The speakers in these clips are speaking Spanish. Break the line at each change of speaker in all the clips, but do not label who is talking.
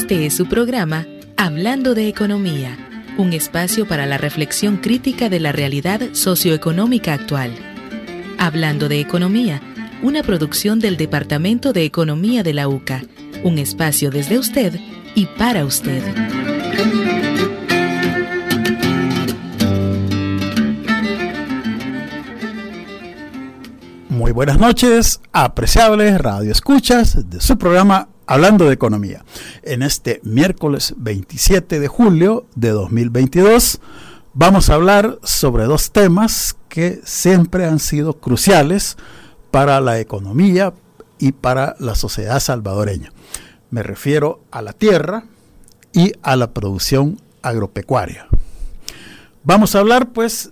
Este es su programa Hablando de Economía, un espacio para la reflexión crítica de la realidad socioeconómica actual. Hablando de Economía, una producción del Departamento de Economía de la UCA, un espacio desde usted y para usted.
Muy buenas noches, apreciables radioescuchas de su programa Hablando de Economía. En este miércoles 27 de julio de 2022 vamos a hablar sobre dos temas que siempre han sido cruciales para la economía y para la sociedad salvadoreña. Me refiero a la tierra y a la producción agropecuaria. Vamos a hablar pues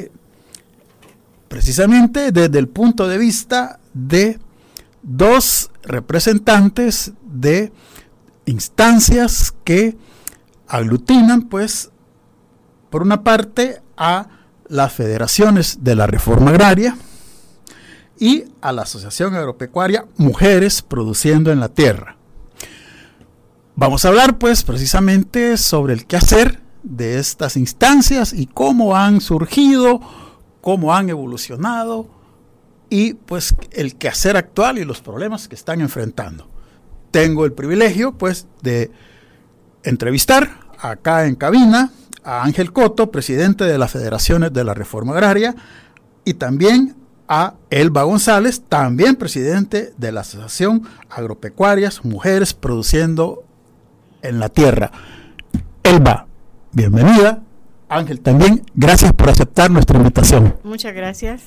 precisamente desde el punto de vista de dos representantes de instancias que aglutinan pues por una parte a las federaciones de la reforma agraria y a la Asociación Agropecuaria Mujeres Produciendo en la Tierra. Vamos a hablar pues precisamente sobre el quehacer de estas instancias y cómo han surgido, cómo han evolucionado y pues el quehacer actual y los problemas que están enfrentando. Tengo el privilegio pues de entrevistar acá en cabina a Ángel Coto, presidente de las Federaciones de la Reforma Agraria, y también a Elba González, también presidente de la Asociación Agropecuarias Mujeres Produciendo en la Tierra. Elba, bienvenida. Ángel también, gracias por aceptar nuestra invitación.
Muchas gracias.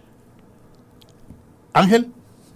Ángel.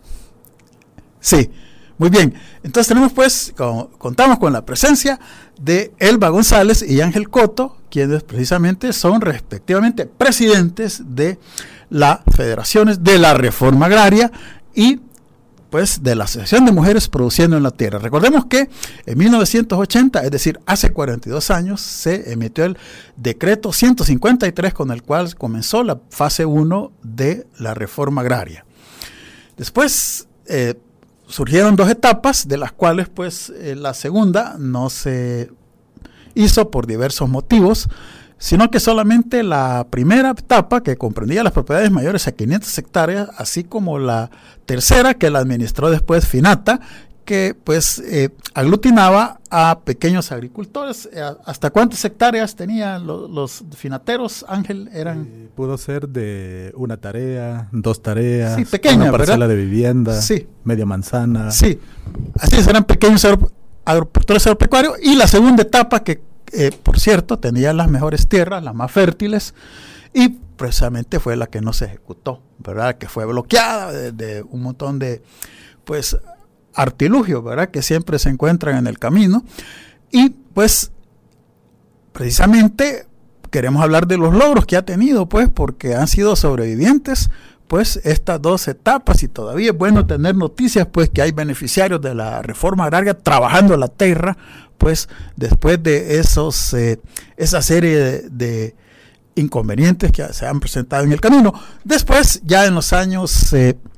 Sí, muy bien. Entonces tenemos pues, contamos con la presencia de Elba González y Ángel Coto, quienes precisamente son respectivamente presidentes de las Federaciones de la Reforma Agraria y pues de la Asociación de Mujeres Produciendo en la Tierra. Recordemos que en 1980, es decir, hace 42 años, se emitió el decreto 153 con el cual comenzó la fase 1 de la reforma agraria. Después surgieron dos etapas, de las cuales pues la segunda no se hizo por diversos motivos, sino que solamente la primera etapa, que comprendía las propiedades mayores a 500 hectáreas, así como la tercera, que la administró después Finata, que pues aglutinaba a pequeños agricultores. ¿Hasta cuántas hectáreas tenían los finateros, Ángel?
Pudo ser de una tarea, dos tareas,
sí, pequeña,
una parcela, ¿verdad?, de vivienda,
sí,
media manzana.
Sí, así eran pequeños agricultores agropecuarios. Y la segunda etapa, que por cierto tenía las mejores tierras, las más fértiles, y precisamente fue la que no se ejecutó, ¿verdad?, que fue bloqueada de un montón de pues artilugios, ¿verdad?, que siempre se encuentran en el camino. Y pues precisamente queremos hablar de los logros que ha tenido, pues porque han sido sobrevivientes pues estas dos etapas, y todavía es bueno tener noticias pues que hay beneficiarios de la reforma agraria trabajando la tierra pues después de esa serie de inconvenientes que se han presentado en el camino. Después, ya en los años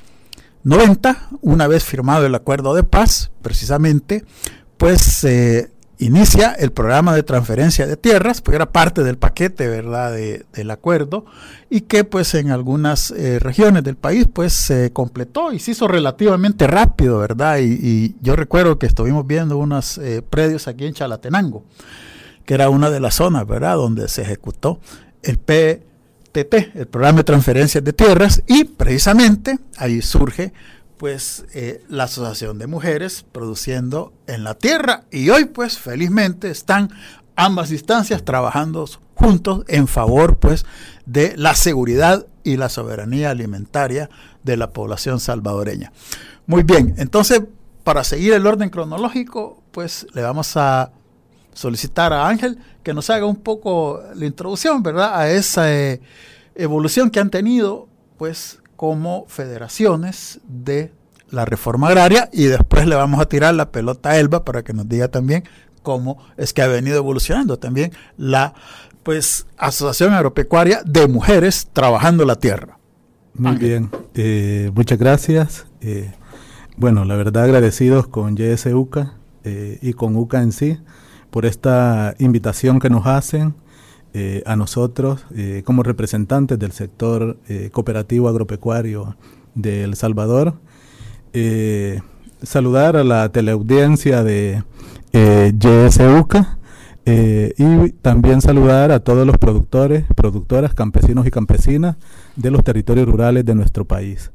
90, una vez firmado el acuerdo de paz, precisamente, pues inicia el programa de transferencia de tierras, pues era parte del paquete, ¿verdad?, del acuerdo, y que pues en algunas regiones del país pues se completó y se hizo relativamente rápido, ¿verdad? Y yo recuerdo que estuvimos viendo unos predios aquí en Chalatenango, que era una de las zonas, ¿verdad?, donde se ejecutó el PTT, el programa de transferencias de tierras, y precisamente ahí surge pues la Asociación de Mujeres Produciendo en la Tierra, y hoy pues felizmente están ambas instancias trabajando juntos en favor pues de la seguridad y la soberanía alimentaria de la población salvadoreña. Muy bien, entonces para seguir el orden cronológico pues le vamos a solicitar a Ángel que nos haga un poco la introducción, ¿verdad?, a esa evolución que han tenido pues como federaciones de la reforma agraria, y después le vamos a tirar la pelota a Elba para que nos diga también cómo es que ha venido evolucionando también la pues Asociación Agropecuaria de Mujeres Trabajando la Tierra.
Muy bien, muchas gracias. Bueno, la verdad agradecidos con YS UCA y con UCA en sí por esta invitación que nos hacen a nosotros como representantes del sector cooperativo agropecuario de El Salvador. Saludar a la teleaudiencia de YSUCA y también saludar a todos los productores, productoras, campesinos y campesinas de los territorios rurales de nuestro país.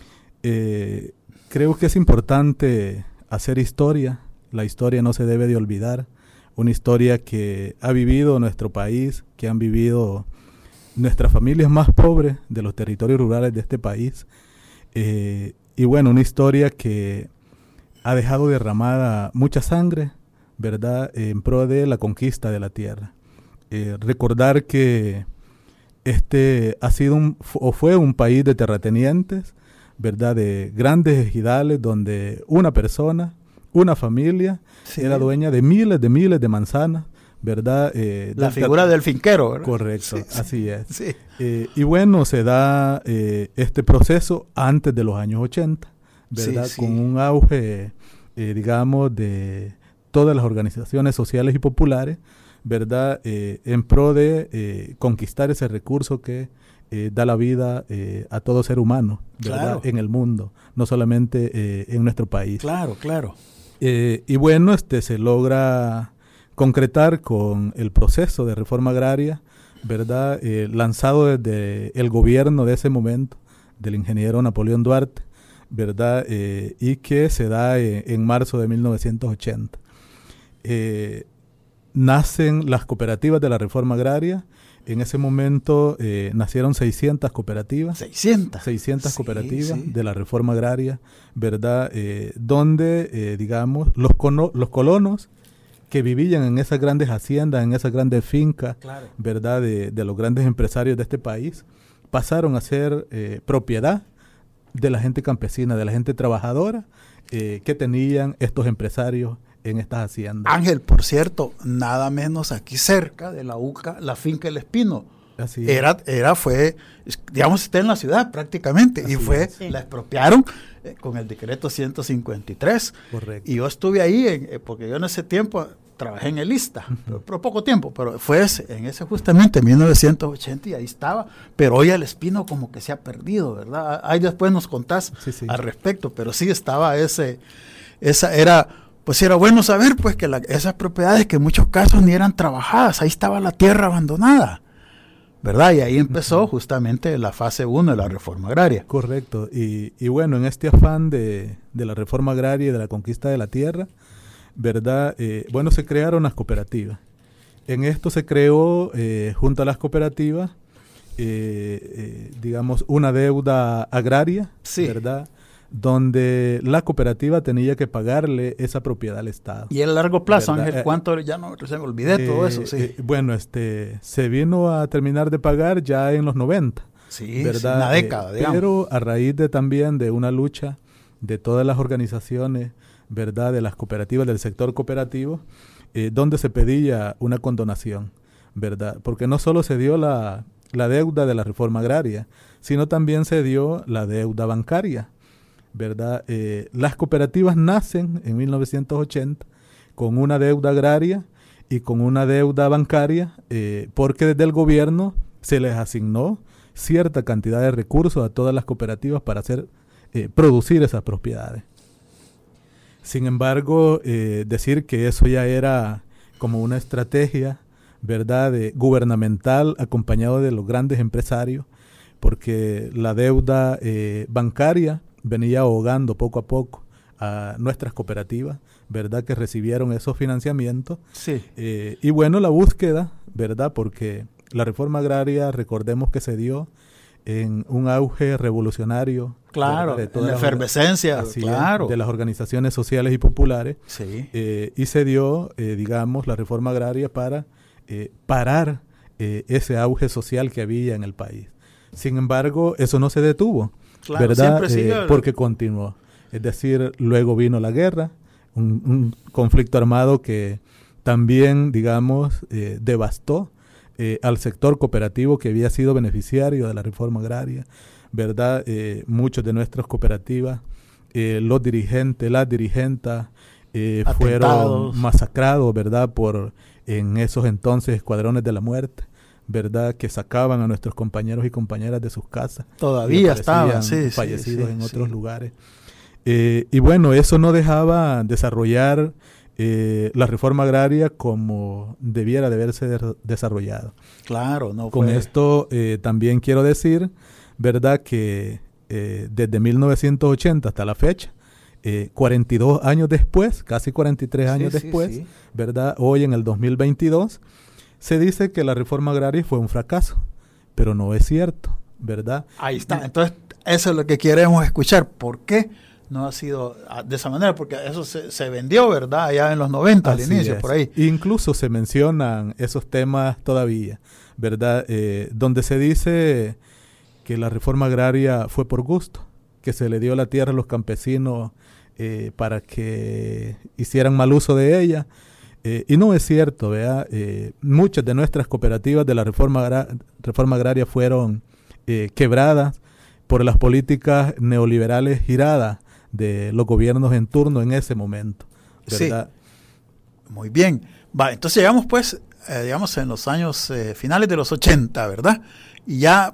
Creo que es importante hacer historia. La historia no se debe de olvidar. Una historia que ha vivido nuestro país, que han vivido nuestras familias más pobres de los territorios rurales de este país. Y bueno, una historia que ha dejado derramada mucha sangre, ¿verdad?, en pro de la conquista de la tierra. Recordar que este ha sido fue un país de terratenientes, ¿verdad?, de grandes ejidales donde una persona, una familia, era dueña de miles de manzanas, ¿verdad?
La figura del finquero, ¿verdad?
Correcto,
sí,
así es.
Sí.
Y bueno, se da este proceso antes de los años 80, ¿verdad?
Sí, sí.
Con un auge, digamos, de todas las organizaciones sociales y populares, ¿verdad? En pro de conquistar ese recurso que da la vida a todo ser humano, ¿verdad?
Claro.
En el mundo, no solamente en nuestro país.
Claro, claro.
Y bueno, se logra concretar con el proceso de reforma agraria, ¿verdad? Lanzado desde el gobierno de ese momento, del ingeniero Napoleón Duarte, ¿verdad? Y que se da en marzo de 1980. Nacen las cooperativas de la reforma agraria. En ese momento nacieron 600 cooperativas. 600 sí, cooperativas de la reforma agraria, ¿verdad? Donde, digamos, los colonos que vivían en esas grandes haciendas, en esas grandes fincas, claro, ¿verdad?, de los grandes empresarios de este país, pasaron a ser propiedad de la gente campesina, de la gente trabajadora que tenían estos empresarios en estas haciendas.
Ángel, por cierto, nada menos aquí cerca de la UCA, la finca El Espino.
Así
fue, digamos, está en la ciudad prácticamente. Así y fue, la expropiaron con el decreto 153.
Correcto.
Y yo estuve ahí, porque yo en ese tiempo trabajé en el ISTA, por poco tiempo, pero fue en ese justamente 1980 y ahí estaba. Pero hoy El Espino como que se ha perdido, ¿verdad? Ahí después nos contás al respecto, pero sí estaba pues era bueno saber pues que esas propiedades que en muchos casos ni eran trabajadas, ahí estaba la tierra abandonada, ¿verdad? Y ahí empezó justamente la fase 1 de la reforma agraria.
Correcto, y bueno, en este afán de la reforma agraria y de la conquista de la tierra, ¿verdad? Bueno, se crearon las cooperativas. En esto se creó, junto a las cooperativas, digamos, una deuda agraria, ¿verdad?, donde la cooperativa tenía que pagarle esa propiedad al Estado.
Y a largo plazo, ¿verdad? Ángel, ¿cuánto? Ya no, se me olvidé todo eso, sí.
Bueno, se vino a terminar de pagar ya en los 90.
Sí,
¿verdad?
Una década, digamos.
Pero a raíz también de una lucha de todas las organizaciones, ¿verdad?, de las cooperativas, del sector cooperativo, donde se pedía una condonación, ¿verdad? Porque no solo se dio la deuda de la reforma agraria, sino también se dio la deuda bancaria, ¿verdad? Las cooperativas nacen en 1980 con una deuda agraria y con una deuda bancaria, porque desde el gobierno se les asignó cierta cantidad de recursos a todas las cooperativas para producir esas propiedades. Sin embargo, decir que eso ya era como una estrategia, ¿verdad?, gubernamental acompañado de los grandes empresarios, porque la deuda bancaria venía ahogando poco a poco a nuestras cooperativas, ¿verdad?, que recibieron esos financiamientos.
Sí.
Y bueno, la búsqueda, ¿verdad?, porque la reforma agraria, recordemos que se dio en un auge revolucionario.
Claro, de toda la efervescencia, claro,
de las organizaciones sociales y populares.
Sí.
Y se dio, digamos, la reforma agraria para parar ese auge social que había en el país. Sin embargo, eso no se detuvo.
Claro,
¿verdad? Porque continuó. Es decir, luego vino la guerra, un conflicto armado que también, digamos, devastó al sector cooperativo que había sido beneficiario de la reforma agraria, ¿verdad? Muchos de nuestras cooperativas, los dirigentes, las dirigentas, fueron masacrados, ¿verdad? En esos entonces escuadrones de la muerte, ¿verdad? Que sacaban a nuestros compañeros y compañeras de sus casas.
Todavía estaban
fallecidos en otros lugares. Y bueno, eso no dejaba desarrollar la reforma agraria como debiera de haberse desarrollado.
Claro, no
Con esto también quiero decir, ¿verdad? Que desde 1980 hasta la fecha, 42 años después, casi 43 años después, ¿verdad? Hoy en el 2022, se dice que la reforma agraria fue un fracaso, pero no es cierto, ¿verdad?
Ahí está. Entonces, eso es lo que queremos escuchar. ¿Por qué no ha sido de esa manera? Porque eso se vendió, ¿verdad? Allá en los 90, al inicio, por ahí.
Incluso se mencionan esos temas todavía, ¿verdad? Donde se dice que la reforma agraria fue por gusto, que se le dio la tierra a los campesinos para que hicieran mal uso de ella. Y no es cierto, ¿verdad? Muchas de nuestras cooperativas de la reforma agraria fueron quebradas por las políticas neoliberales giradas de los gobiernos en turno en ese momento, ¿verdad?
Sí. Muy bien. Entonces llegamos pues, digamos, en los años finales de los 80, ¿verdad? Y ya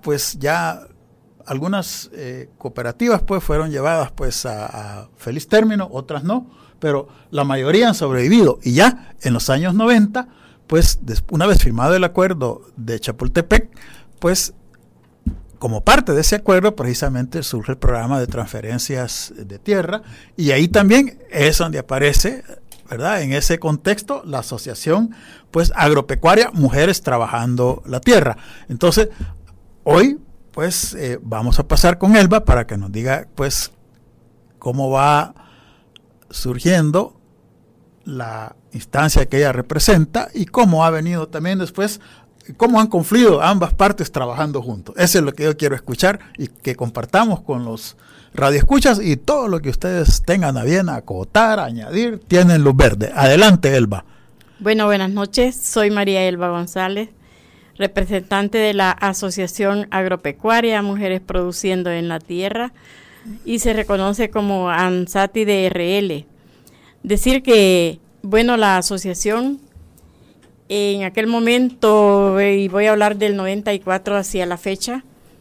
algunas cooperativas pues fueron llevadas pues a feliz término, otras no, pero la mayoría han sobrevivido. Y ya en los años 90, pues una vez firmado el acuerdo de Chapultepec, pues como parte de ese acuerdo precisamente surge el programa de transferencias de tierra, y ahí también es donde aparece, ¿verdad? En ese contexto la asociación pues agropecuaria Mujeres Trabajando la Tierra. Entonces hoy pues vamos a pasar con Elba para que nos diga pues cómo va surgiendo la instancia que ella representa y cómo ha venido también después, cómo han confluido ambas partes trabajando juntos. Eso es lo que yo quiero escuchar y que compartamos con los radioescuchas, y todo lo que ustedes tengan a bien acotar, añadir, tienen luz verde. Adelante, Elba.
Bueno, buenas noches. Soy María Elba González, representante de la Asociación Agropecuaria Mujeres Produciendo en la Tierra, y se reconoce como ANSATI DRL. Decir que, bueno, la asociación en aquel momento, y voy a hablar del 94 hacia la fecha,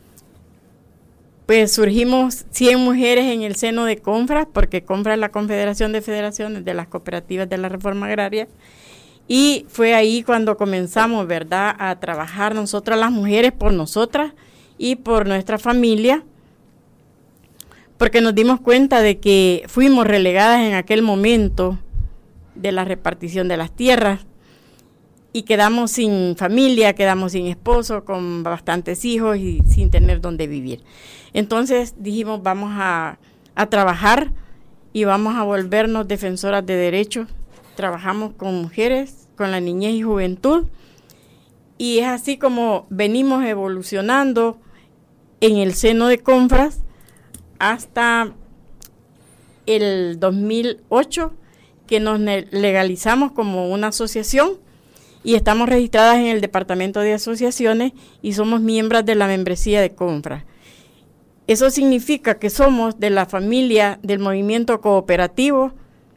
pues surgimos 100 mujeres en el seno de CONFRAS, porque CONFRAS es la Confederación de Federaciones de las Cooperativas de la Reforma Agraria, y fue ahí cuando comenzamos, ¿verdad?, a trabajar nosotras las mujeres por nosotras y por nuestra familia, porque nos dimos cuenta de que fuimos relegadas en aquel momento de la repartición de las tierras y quedamos sin familia, quedamos sin esposo, con bastantes hijos y sin tener dónde vivir. Entonces dijimos, vamos a trabajar y vamos a volvernos defensoras de derechos. Trabajamos con mujeres, con la niñez y juventud, y es así como venimos evolucionando en el seno de CONFRAS hasta el 2008, que nos legalizamos como una asociación y estamos registradas en el Departamento de Asociaciones y somos miembros de la membresía de CONFRAS. Eso significa que somos de la familia del movimiento cooperativo,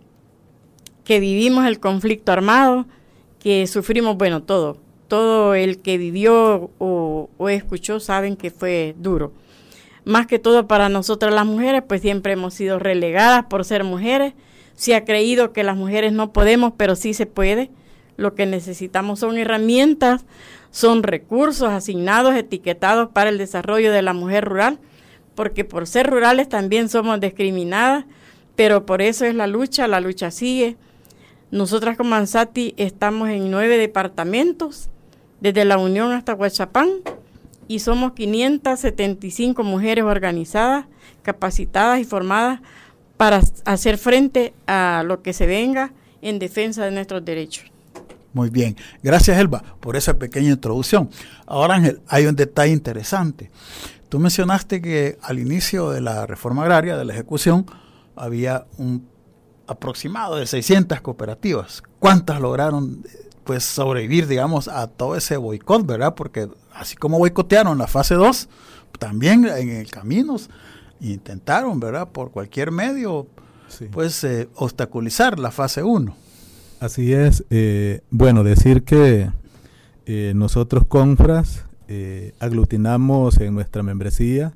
que vivimos el conflicto armado, que sufrimos, bueno, todo el que vivió o escuchó saben que fue duro. Más que todo para nosotras las mujeres, pues siempre hemos sido relegadas por ser mujeres. Se ha creído que las mujeres no podemos, pero sí se puede. Lo que necesitamos son herramientas, son recursos asignados, etiquetados para el desarrollo de la mujer rural, porque por ser rurales también somos discriminadas, pero por eso es la lucha sigue. Nosotras como ANSATI estamos en 9 departamentos, desde La Unión hasta Huachapán, y somos 575 mujeres organizadas, capacitadas y formadas para hacer frente a lo que se venga en defensa de nuestros derechos.
Muy bien, gracias Elba por esa pequeña introducción. Ahora Ángel, hay un detalle interesante. Tú mencionaste que al inicio de la reforma agraria, de la ejecución, había un aproximado de 600 cooperativas. ¿Cuántas lograron pues sobrevivir, digamos, a todo ese boicot, verdad? Porque así como boicotearon la fase 2, también en el camino intentaron, ¿verdad?, por cualquier medio pues obstaculizar la fase 1.
Así es. Bueno, decir que nosotros Confras aglutinamos en nuestra membresía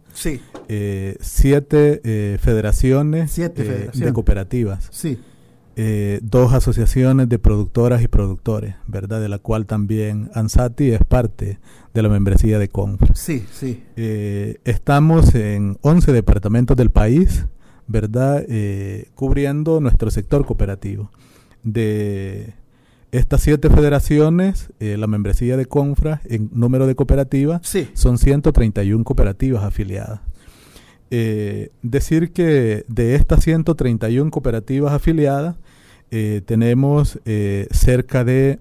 7 federaciones de cooperativas.
Sí.
2 asociaciones de productoras y productores, ¿verdad? De la cual también ANSATI es parte de la membresía de Confras.
Sí, sí.
Estamos en 11 departamentos del país, ¿verdad? Cubriendo nuestro sector cooperativo. De estas 7 federaciones, la membresía de Confras en número de cooperativas son 131 cooperativas afiliadas. Decir que de estas 131 cooperativas afiliadas tenemos cerca de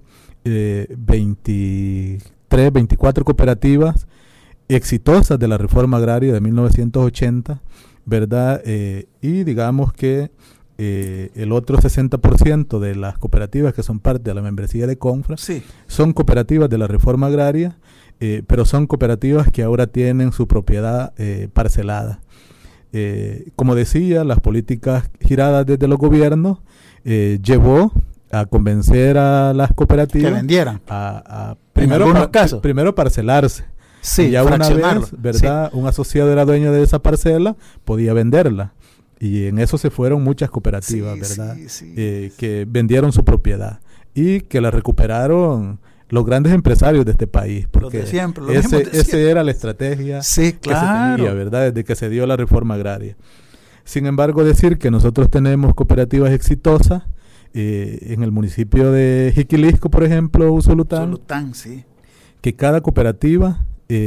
24 cooperativas exitosas de la reforma agraria de 1980, ¿verdad? Y digamos que el otro 60% de las cooperativas que son parte de la membresía de Confras son cooperativas de la reforma agraria, pero son cooperativas que ahora tienen su propiedad parcelada. Como decía, las políticas giradas desde los gobiernos llevó a convencer a las cooperativas
que vendieran
primero parcelarse. Y ya una vez, ¿verdad? Un asociado era dueño de esa parcela, podía venderla. Y en eso se fueron muchas cooperativas, ¿verdad? Que vendieron su propiedad y que la recuperaron los grandes empresarios de este país, porque esa era la estrategia que se tenía, ¿verdad? Desde que se dio la reforma agraria. Sin embargo, decir que nosotros tenemos cooperativas exitosas en el municipio de Jiquilisco, por ejemplo, Usulután, que cada cooperativa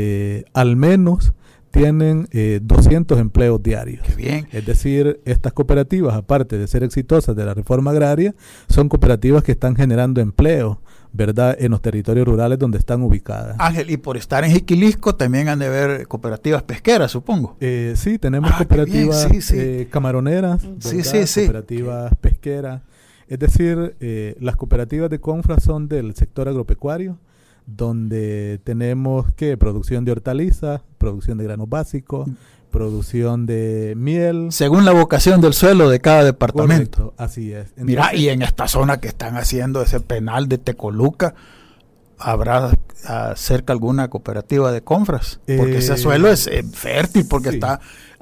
al menos tienen 200 empleos diarios.
Qué bien.
Es decir, estas cooperativas, aparte de ser exitosas de la reforma agraria, son cooperativas que están generando empleo, ¿verdad?, en los territorios rurales donde están ubicadas.
Ángel, y por estar en Jiquilisco también han de haber cooperativas pesqueras, supongo.
Sí, tenemos cooperativas camaroneras, cooperativas pesqueras. Es decir, las cooperativas de Confras son del sector agropecuario, donde tenemos producción de hortalizas, producción de granos básicos, producción de miel. Según la vocación del suelo de cada departamento. Correcto, así es.
Entonces, mira, y en esta zona que están haciendo ese penal de Tecoluca, ¿habrá cerca alguna cooperativa de Confras? Porque ese suelo es fértil, porque está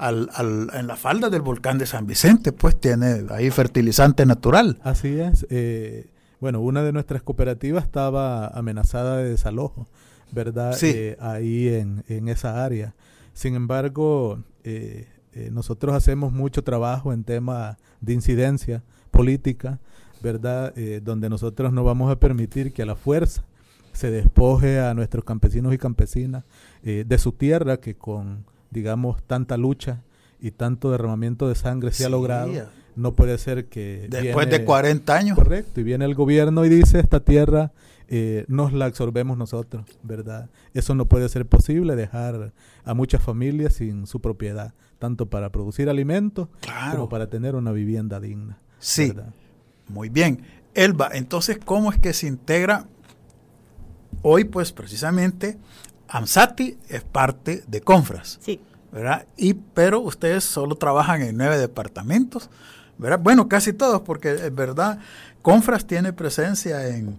en la falda del volcán de San Vicente, pues tiene ahí fertilizante natural.
Así es. Bueno, una de nuestras cooperativas estaba amenazada de desalojo, ¿verdad? Ahí en esa área. Sin embargo, nosotros hacemos mucho trabajo en temas de incidencia política, ¿verdad? Donde nosotros no vamos a permitir que a la fuerza se despoje a nuestros campesinos y campesinas de su tierra, que con, digamos, tanta lucha y tanto derramamiento de sangre se ha logrado. No puede ser que
después de 40 años.
Correcto, y viene el gobierno y dice, esta tierra nos la absorbemos nosotros, ¿verdad? Eso no puede ser posible, dejar a muchas familias sin su propiedad, tanto para producir alimentos como para tener una vivienda digna.
Sí, ¿verdad? Muy bien. Elba, entonces, ¿cómo es que se integra? Hoy, pues, precisamente, ANSATI es parte de Confras, ¿verdad? Pero ustedes solo trabajan en 9 departamentos, ¿verdad? Bueno, casi todos, porque es verdad, Confras tiene presencia en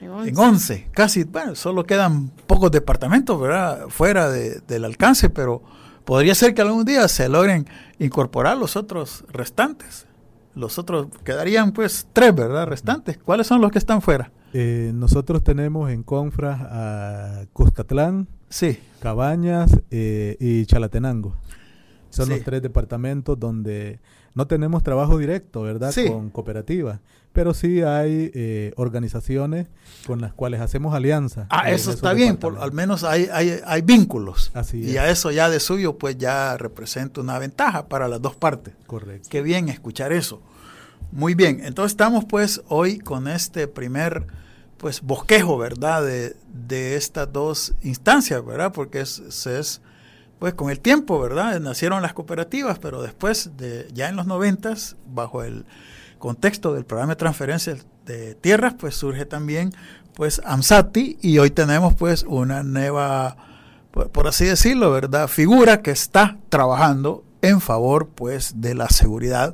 11, casi, bueno, solo quedan pocos departamentos, ¿verdad?, fuera del alcance, pero podría ser que algún día se logren incorporar los otros restantes. Los otros quedarían, pues, 3, ¿verdad?, restantes. ¿Cuáles son los que están fuera?
Nosotros tenemos en Confras a Cuscatlán, Cabañas y Chalatenango. Son los 3 departamentos donde no tenemos trabajo directo, ¿verdad?, con cooperativas, pero sí hay organizaciones con las cuales hacemos alianzas.
Eso está bien, al menos hay vínculos.
Así
y
es.
A eso ya de suyo, pues ya representa una ventaja para las dos partes.
Correcto.
Qué bien escuchar eso. Muy bien, entonces estamos pues hoy con este primer pues bosquejo, ¿verdad?, de estas dos instancias, ¿verdad?, porque es pues con el tiempo, ¿verdad?, nacieron las cooperativas, pero después, ya en los 90s, bajo el contexto del programa de transferencia de tierras, pues surge también pues ANSATI, y hoy tenemos pues una nueva, por así decirlo, ¿verdad?, figura que está trabajando en favor pues de la seguridad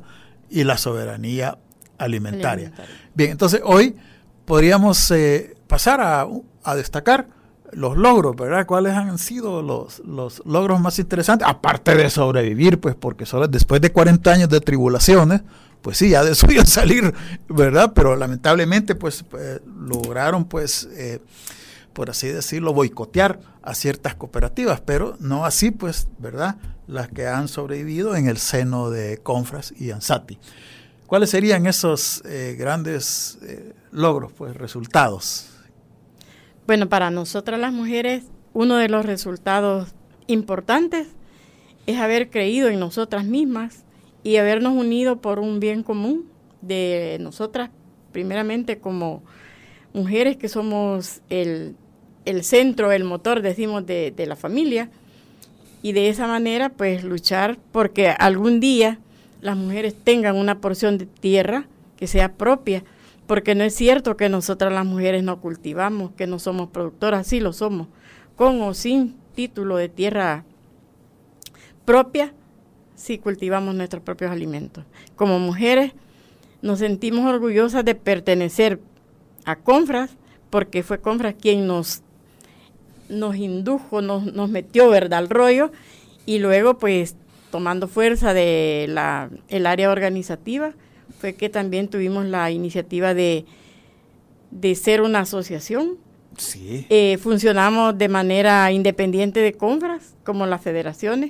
y la soberanía alimentaria. Bien, entonces hoy podríamos pasar a destacar los logros, ¿verdad? ¿Cuáles han sido los logros más interesantes? Aparte de sobrevivir, pues porque solo después de 40 años de tribulaciones, pues sí, ya de suyo salir, ¿verdad? Pero lamentablemente, pues lograron, pues, por así decirlo, boicotear a ciertas cooperativas, pero no así, pues, ¿verdad? Las que han sobrevivido en el seno de Confras y Ansati. ¿Cuáles serían esos grandes logros, pues, resultados?
Bueno, para nosotras las mujeres, uno de los resultados importantes es haber creído en nosotras mismas y habernos unido por un bien común de nosotras, primeramente como mujeres que somos el centro, el motor, decimos, de la familia, y de esa manera pues luchar porque algún día las mujeres tengan una porción de tierra que sea propia, porque no es cierto que nosotras las mujeres no cultivamos, que no somos productoras, sí lo somos, con o sin título de tierra propia, sí cultivamos nuestros propios alimentos. Como mujeres nos sentimos orgullosas de pertenecer a Confras, porque fue Confras quien nos indujo, nos metió, ¿verdad?, al rollo, y luego pues tomando fuerza de el área organizativa, fue que también tuvimos la iniciativa de ser una asociación.
Sí.
Funcionamos de manera independiente de Confras, como las federaciones.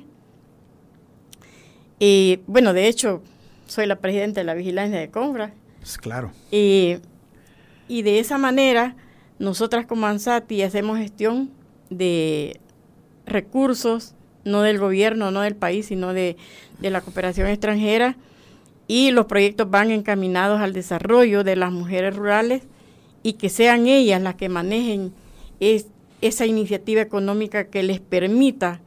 Bueno, de hecho, soy la presidenta de la vigilancia de Confras.
Claro.
Y de esa manera, nosotras como Ansati hacemos gestión de recursos, no del gobierno, no del país, sino de la cooperación extranjera, y los proyectos van encaminados al desarrollo de las mujeres rurales y que sean ellas las que manejen esa iniciativa económica que les permita.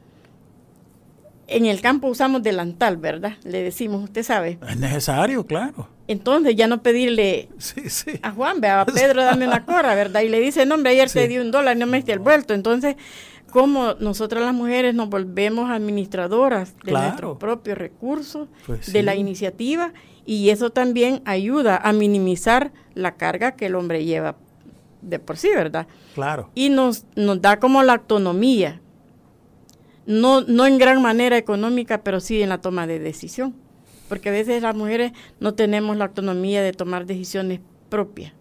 En el campo usamos delantal, ¿verdad? Le decimos, usted sabe.
Es necesario, claro.
Entonces ya no pedirle a Juan, a Pedro, dame una cora, ¿verdad? Y le dice, no, hombre, ayer te di $1, no me diste el vuelto. Entonces, como nosotras las mujeres nos volvemos administradoras de nuestros propios recursos, pues de la iniciativa, y eso también ayuda a minimizar la carga que el hombre lleva de por sí, ¿verdad?
Claro.
Y nos da como la autonomía, no en gran manera económica, pero sí en la toma de decisión, porque a veces las mujeres no tenemos la autonomía de tomar decisiones propias.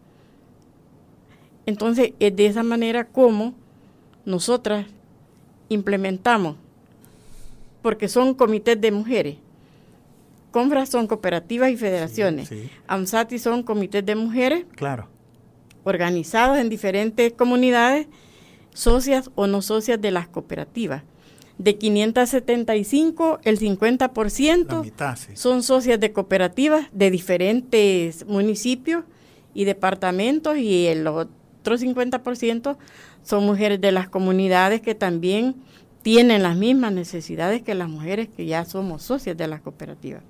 Entonces, es de esa manera como nosotras implementamos, porque son comités de mujeres. Confras son cooperativas y federaciones.
Sí.
AMSATI son comités de mujeres.
Claro.
Organizados en diferentes comunidades, socias o no socias de las cooperativas. De 575, el 50%
la mitad,
son socias de cooperativas de diferentes municipios y departamentos, y el otro 50% son mujeres de las comunidades que también tienen las mismas necesidades que las mujeres que ya somos socias de las cooperativas.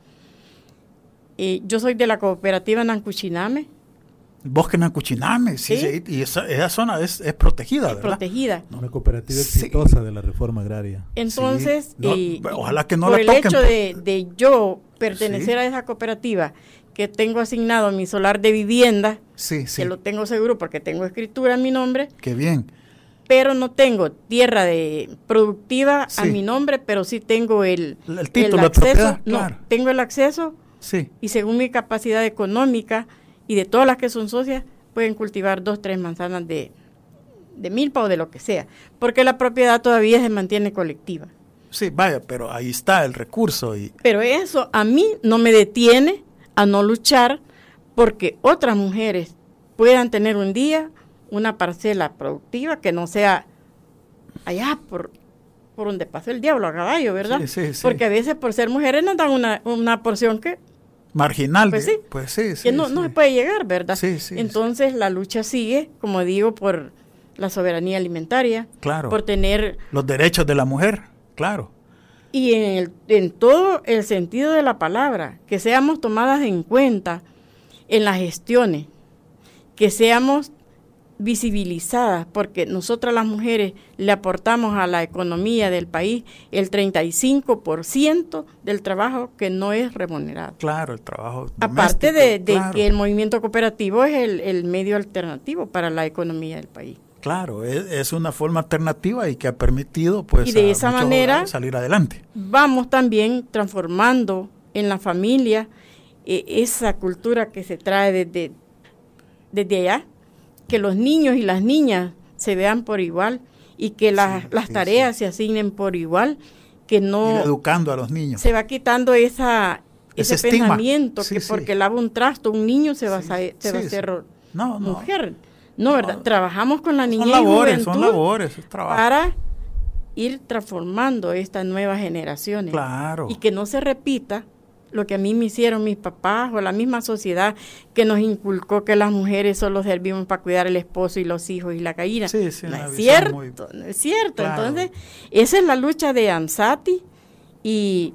Yo soy de la cooperativa Nancuchiname.
Bosque Nancuchiname, sí. Y esa zona es protegida, ¿verdad?
Protegida.
Una cooperativa exitosa de la reforma agraria.
Entonces,
ojalá que no
por
la toquen.
El hecho de yo pertenecer a esa cooperativa, que tengo asignado mi solar de vivienda, que lo tengo seguro porque tengo escritura en mi nombre.
Qué bien.
Pero no tengo tierra productiva a mi nombre, pero sí tengo el
título
de
propiedad.
No,
claro.
Tengo el acceso.
Sí.
Y según mi capacidad económica y de todas las que son socias, pueden cultivar 2, 3 manzanas de milpa o de lo que sea, porque la propiedad todavía se mantiene colectiva.
Sí, vaya, pero ahí está el recurso.
Pero eso a mí no me detiene a no luchar porque otras mujeres puedan tener un día una parcela productiva que no sea allá por donde pasó el diablo a caballo, ¿verdad?
Sí.
Porque a veces por ser mujeres nos dan una porción que
marginal,
pues sí, que no se puede llegar, ¿verdad?
Sí.
Entonces la lucha sigue, como digo, por la soberanía alimentaria,
claro,
por tener
los derechos de la mujer, claro.
Y en todo el sentido de la palabra, que seamos tomadas en cuenta en las gestiones, que seamos visibilizadas, porque nosotras las mujeres le aportamos a la economía del país el 35% del trabajo que no es remunerado.
Claro, el trabajo doméstico.
Aparte de
claro.
que el movimiento cooperativo es el medio alternativo para la economía del país.
Claro, es una forma alternativa y que ha permitido pues
y de
a
esa
muchos
manera
hogares salir adelante.
Vamos también transformando en la familia esa cultura que se trae desde allá, que los niños y las niñas se vean por igual y que las tareas se asignen por igual, que no...
Ir educando a los niños.
Se va quitando ese pensamiento que
sí.
porque lava un trasto un niño se va a hacer mujer. No, ¿verdad? Trabajamos con la niñez y juventud
son labores, es trabajo.
Para ir transformando estas nuevas generaciones.
Claro.
Y que no se repita lo que a mí me hicieron mis papás o la misma sociedad que nos inculcó que las mujeres solo servimos para cuidar al esposo y los hijos y la gallina.
Sí,
no es cierto, no es cierto. Claro. Entonces, esa es la lucha de ANSATI y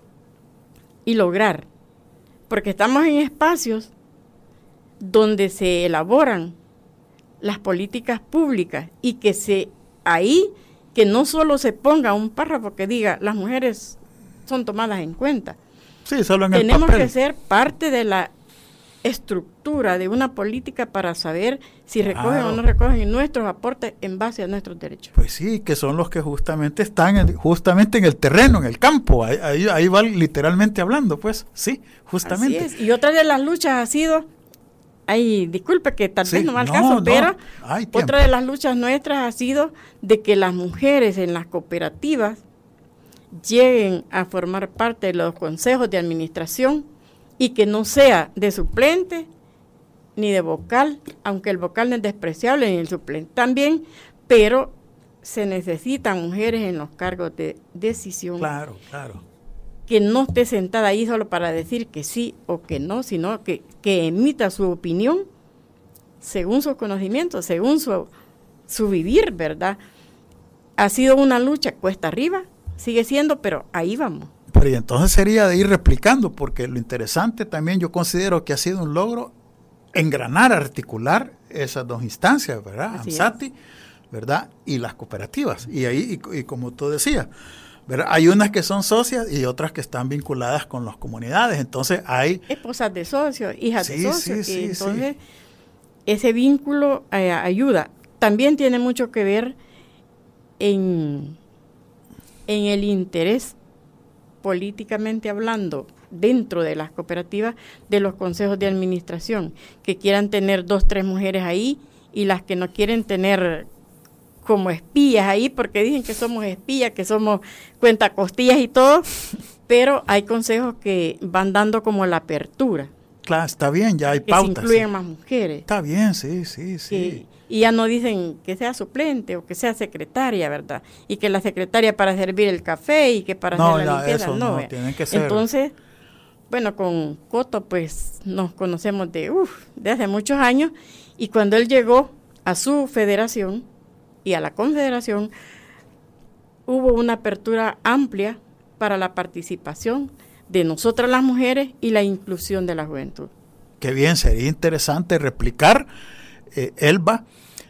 lograr, porque estamos en espacios donde se elaboran las políticas públicas y que que no solo se ponga un párrafo que diga las mujeres son tomadas en cuenta.
Sí, solo en el
Tenemos
papel.
que ser parte de la estructura de una política para saber si recogen o no recogen nuestros aportes en base a nuestros derechos.
Pues sí, que son los que justamente están en el terreno, en el campo, ahí va literalmente hablando, pues sí, justamente.
Así es. Y otra de las luchas ha sido, disculpe que tal vez no va al caso, pero otra de las luchas nuestras ha sido de que las mujeres en las cooperativas lleguen a formar parte de los consejos de administración y que no sea de suplente ni de vocal, aunque el vocal no es despreciable ni el suplente también, pero se necesitan mujeres en los cargos de decisión.
Claro, claro.
Que no esté sentada ahí solo para decir que sí o que no, sino que emita su opinión según sus conocimientos, según su vivir, ¿verdad? Ha sido una lucha cuesta arriba, sigue siendo, pero ahí vamos.
Pero y entonces sería de ir replicando, porque lo interesante también yo considero que ha sido un logro engranar, articular esas dos instancias, ¿verdad? ANSATI, ¿verdad? Y las cooperativas. Y ahí, y como tú decías, ¿verdad? Hay unas que son socias y otras que están vinculadas con las comunidades. Entonces hay...
esposas de socios, hijas de socios. Y entonces ese vínculo ayuda. También tiene mucho que ver en el interés políticamente hablando dentro de las cooperativas de los consejos de administración, que quieran tener 2, 3 mujeres ahí y las que no quieren tener como espías ahí porque dicen que somos espías, que somos cuentacostillas y todo, pero hay consejos que van dando como la apertura.
Claro, está bien, ya hay
que
pautas.
Que se incluyen más mujeres.
Está bien, sí.
Y ya no dicen que sea suplente o que sea secretaria, ¿verdad? Y que la secretaria para servir el café y que para hacer la limpieza.
No, tienen que ser.
Entonces, bueno, con Coto pues nos conocemos de hace muchos años y cuando él llegó a su federación y a la confederación hubo una apertura amplia para la participación de nosotras las mujeres y la inclusión de la juventud.
Qué bien, sería interesante replicar, Elba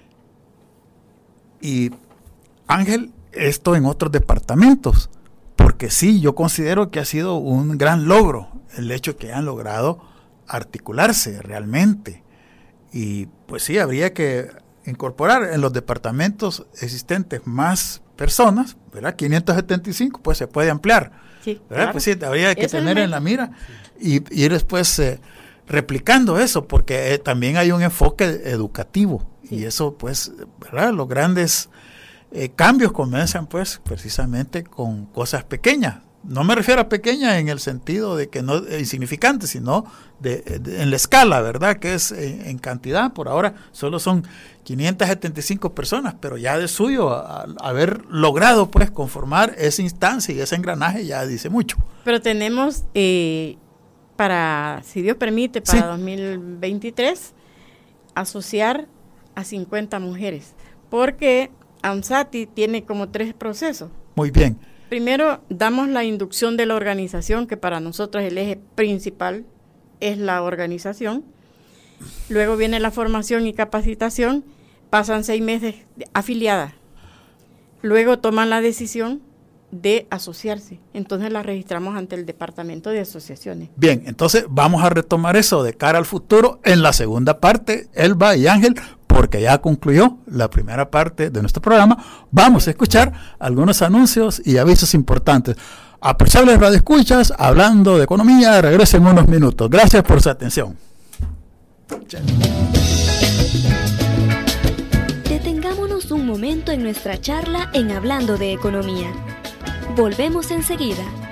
y Ángel, esto en otros departamentos, porque sí, yo considero que ha sido un gran logro el hecho que han logrado articularse realmente. Y pues sí, habría que incorporar en los departamentos existentes más personas, ¿verdad? 575, pues se puede ampliar.
Sí,
claro. Pues sí, habría que tener en la mira y ir después replicando eso, porque también hay un enfoque educativo y eso, pues, ¿verdad? Los grandes cambios comienzan, pues, precisamente con cosas pequeñas. No me refiero a pequeñas en el sentido de que no es insignificante, sino en la escala, ¿verdad? Que es en cantidad. Por ahora solo son 575 personas, pero ya de suyo haber logrado pues conformar esa instancia y ese engranaje ya dice mucho.
Pero tenemos para, si Dios permite, para 2023 asociar a 50 mujeres, porque ANSATI tiene como 3 procesos.
Muy bien.
Primero, damos la inducción de la organización, que para nosotros el eje principal es la organización. Luego viene la formación y capacitación pasan 6 meses afiliada. Luego toman la decisión de asociarse. Entonces la registramos ante el Departamento de Asociaciones.
Bien, entonces vamos a retomar eso de cara al futuro en la segunda parte, Elba y Ángel, porque ya concluyó la primera parte de nuestro programa. Vamos a escuchar algunos anuncios y avisos importantes. Apreciables radioescuchas, hablando de economía, regresen en unos minutos. Gracias por su atención.
Detengámonos un momento en nuestra charla en Hablando de Economía. Volvemos enseguida.